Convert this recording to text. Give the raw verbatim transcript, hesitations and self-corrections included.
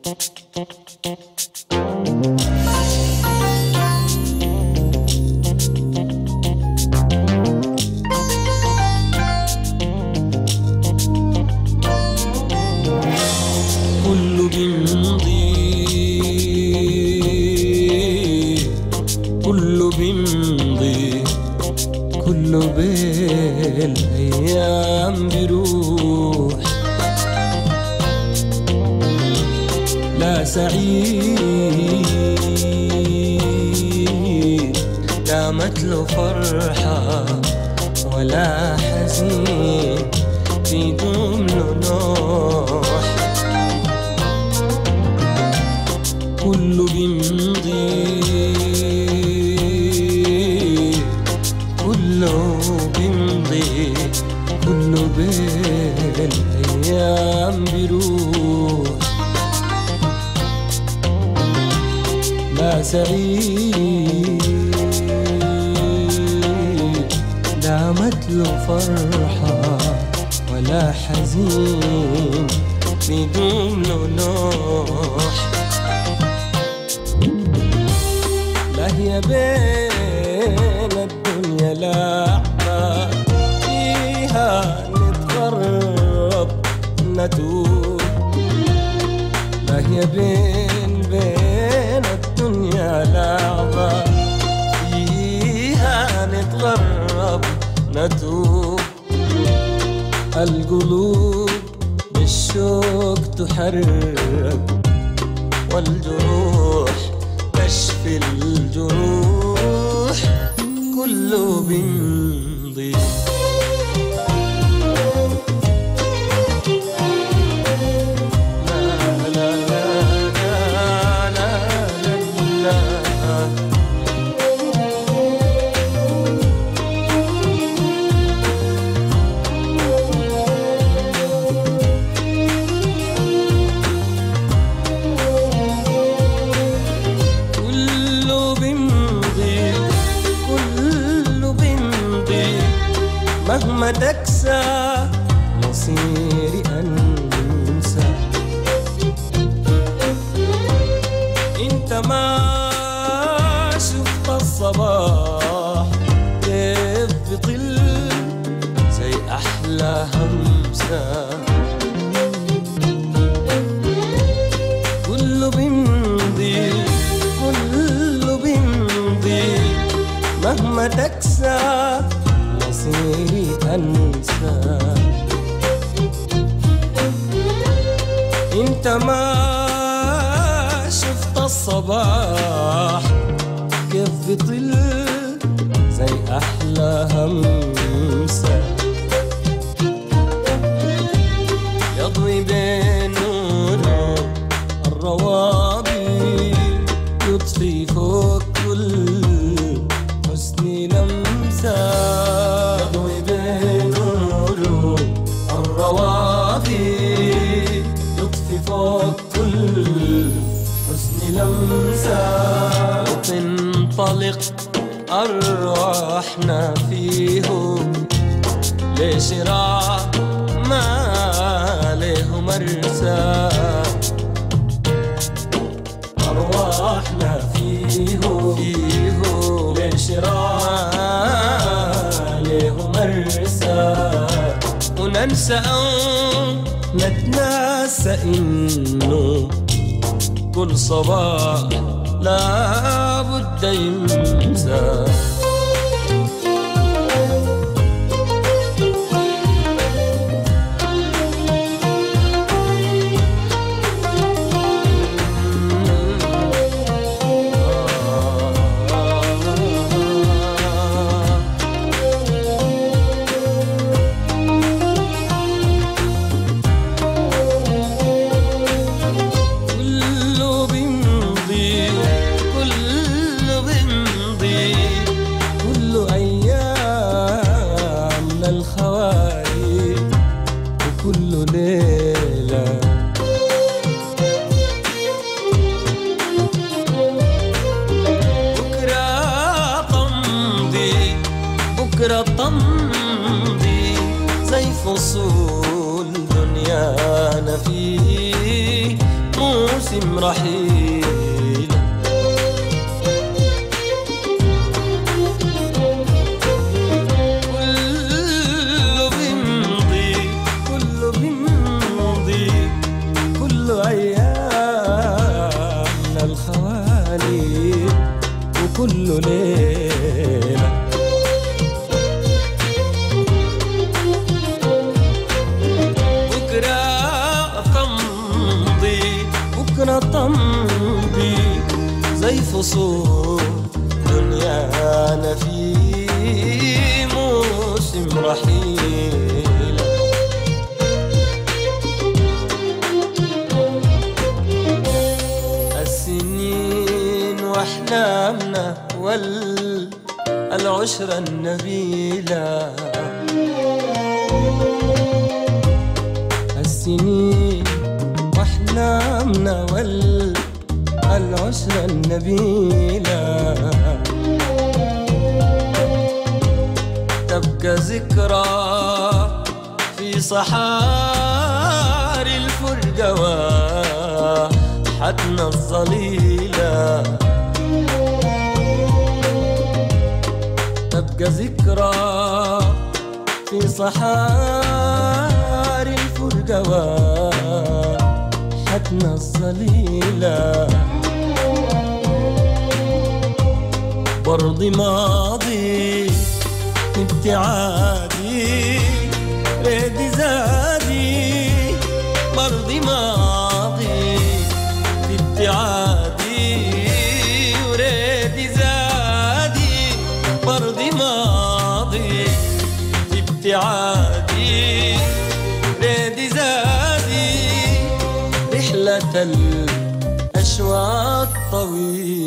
كله بيمضي كله بيمضي كله بالايام بيروح، لا سعيد دامت له فرحة ولا حزين بيدوم له نوح. كله بيمضي كله بيمضي كله بالايام بيروح، لا سعيد دامت له فرحة ولا حزين بيدوم له نوح. لا هي بين الدنيا لعبة فيها نتغرب نتوب، لا هي بين بين الدنيا لعبة فيها نتغرب نتوب. القلوب بالشوق تحرك والجروح تشفي الجروح، كله بيمضي. مهما تكسى مصيري أنسى، انت ما شفت الصباح كيف بطل زي أحلى همسة. كله بيمضي كله بيمضي مهما تكسى مصيري أنسى، انت ما شفت الصباح كيف بطل زي أحلى همسة. يضوي بين نوره الروابي يطفي فوق كل حسن لمسة. يضوي بين نوره الروابي يطفي فوق كل حسن لمسة. وتنطلق أرواحنا فيه لشراع ما له مرسى. أرواحنا فيه فيه لشراع ما له مرسى. وننسى أو نتناسى إنه كل صباح لا بد ينسى. موسم رحيل. كله بيمضي كله بيمضي كله أيامنا الخوالي وكله ليلة. بكرة تمضي بكرة تمضي زي فصول دنيانا في موسم رحيل. السنين واحلامنا والعشرة النبيلة. السنين واحلامنا والعشرة النبيلة تبقى ذكرى في صحاري الفرقة وحدنا الظليلة. تبقى ذكرى في صحاري الفرقة وحدنا الظليلة. برضي ماضي ابتعادي ريدي زادي. برضي ماضي ابتعادي وريدي زادي. برضي ماضي ابتعادي ريدي زادي. رحلة الأشواق طويلة